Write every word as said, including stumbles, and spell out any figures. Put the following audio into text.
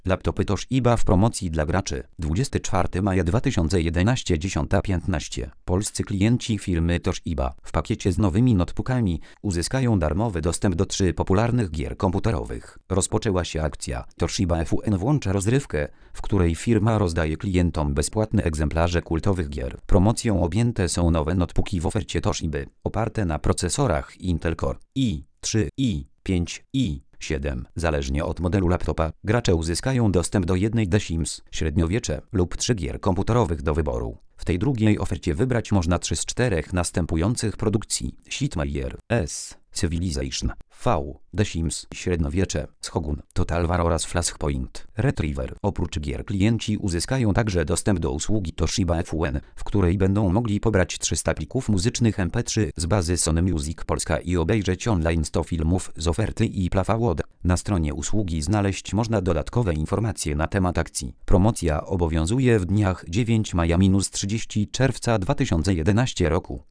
Laptopy Toshiba w promocji dla graczy. dwudziestego czwartego maja dwa tysiące jedenastego, dziesiąta piętnaście. Polscy klienci firmy Toshiba w pakiecie z nowymi notebookami uzyskają darmowy dostęp do trzech popularnych gier komputerowych. Rozpoczęła się akcja. Toshiba F U N włącza rozrywkę, w której firma rozdaje klientom bezpłatne egzemplarze kultowych gier. Promocją objęte są nowe notebooki w ofercie Toshiby, oparte na procesorach Intel Core i trzy, i pięć, i siedem. Zależnie od modelu laptopa, gracze uzyskają dostęp do jednej The Sims, średniowiecze lub trzy gier komputerowych do wyboru. W tej drugiej ofercie wybrać można trzy z czterech następujących produkcji: Sid Meier, S, Civilization, V, The Sims, średniowiecze, Shogun, Total War oraz Flashpoint Retriever. Oprócz gier klienci uzyskają także dostęp do usługi Toshiba F U N, w której będą mogli pobrać trzysta plików muzycznych M P trzy z bazy Sony Music Polska i obejrzeć online sto filmów z oferty i Plafawod. Na stronie usługi znaleźć można dodatkowe informacje na temat akcji. Promocja obowiązuje w dniach dziewiątego maja do trzydziestego czerwca dwa tysiące jedenastego roku.